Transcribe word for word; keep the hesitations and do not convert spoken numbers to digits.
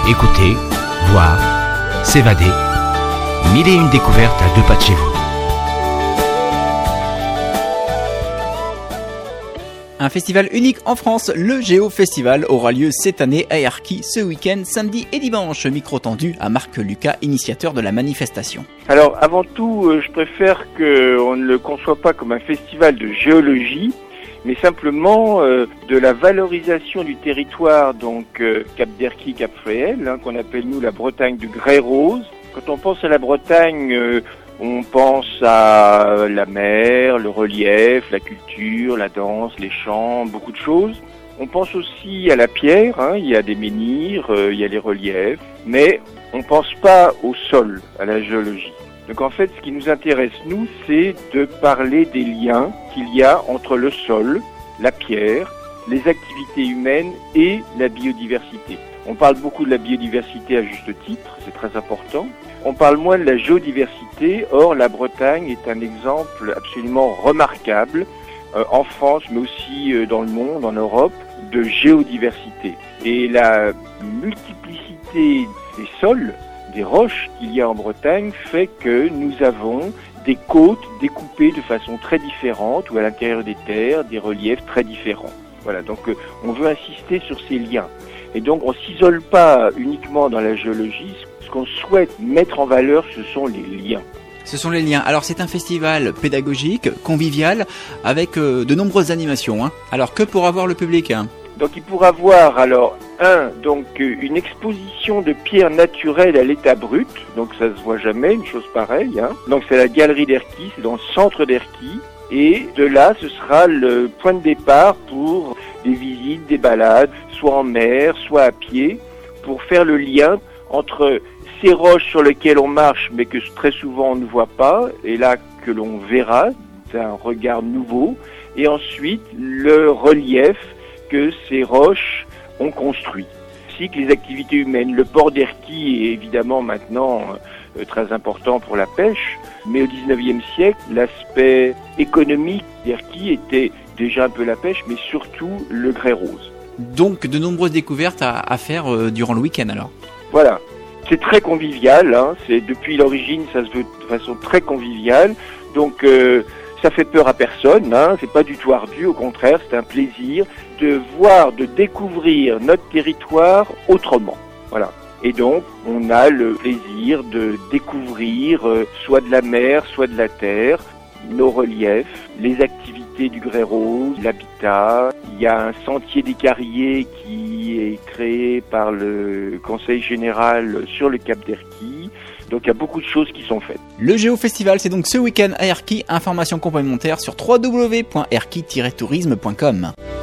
Écouter, voir, s'évader. Mille et une découvertes à deux pas de chez vous. Un festival unique en France, le Géo Festival, aura lieu cette année à Erquy ce week-end, samedi et dimanche. Micro tendu à Marc Lucas, initiateur de la manifestation. Alors avant tout, je préfère qu'on ne le conçoit pas comme un festival de géologie, mais simplement euh, de la valorisation du territoire, donc euh, Cap d'Erquy, Cap Fréhel, hein, qu'on appelle nous la Bretagne du Grès Rose. Quand on pense à la Bretagne, euh, on pense à la mer, le relief, la culture, la danse, les chants, beaucoup de choses. On pense aussi à la pierre, hein, il y a des menhirs, euh, il y a les reliefs, mais on pense pas au sol, à la géologie. Donc en fait, ce qui nous intéresse, nous, c'est de parler des liens qu'il y a entre le sol, la pierre, les activités humaines et la biodiversité. On parle beaucoup de la biodiversité à juste titre, c'est très important. On parle moins de la géodiversité, or la Bretagne est un exemple absolument remarquable, euh, en France mais aussi euh, dans le monde, en Europe, de géodiversité. Et la multiplicité des sols, des roches qu'il y a en Bretagne fait que nous avons des côtes découpées de façon très différente ou à l'intérieur des terres, des reliefs très différents. Voilà, donc euh, on veut insister sur ces liens. Et donc on s'isole pas uniquement dans la géologie, ce qu'on souhaite mettre en valeur, ce sont les liens. Ce sont les liens. Alors c'est un festival pédagogique, convivial, avec euh, de nombreuses animations. Hein. Alors que pour avoir le public hein Donc il pourra voir alors un donc une exposition de pierres naturelles à l'état brut, donc ça se voit jamais une chose pareille. Hein. Donc c'est la galerie d'Erquy, c'est dans le centre d'Erquy, et de là ce sera le point de départ pour des visites, des balades, soit en mer, soit à pied, pour faire le lien entre ces roches sur lesquelles on marche, mais que très souvent on ne voit pas, et là que l'on verra d'un regard nouveau, et ensuite le relief que ces roches ont construit, ainsi que les activités humaines. Le port d'Erquy est évidemment maintenant euh, très important pour la pêche, mais au dix-neuvième siècle, l'aspect économique d'Erquy était déjà un peu la pêche, mais surtout le grès rose. Donc de nombreuses découvertes à, à faire euh, durant le week-end alors. Voilà, c'est très convivial, hein. C'est depuis l'origine, ça se veut de façon très conviviale, donc euh, ça fait peur à personne, hein. C'est pas du tout ardu, au contraire, c'est un plaisir de voir, de découvrir notre territoire autrement. Voilà. Et donc, on a le plaisir de découvrir euh, soit de la mer, soit de la terre, nos reliefs, les activités du grès rose, l'habitat. Il y a un sentier des Carriers qui est créé par le Conseil général sur le Cap d'Erquy. Donc il y a beaucoup de choses qui sont faites. Le Géo Festival, c'est donc ce week-end à Erquy. Informations complémentaires sur w w w point erquy tiret tourisme point com.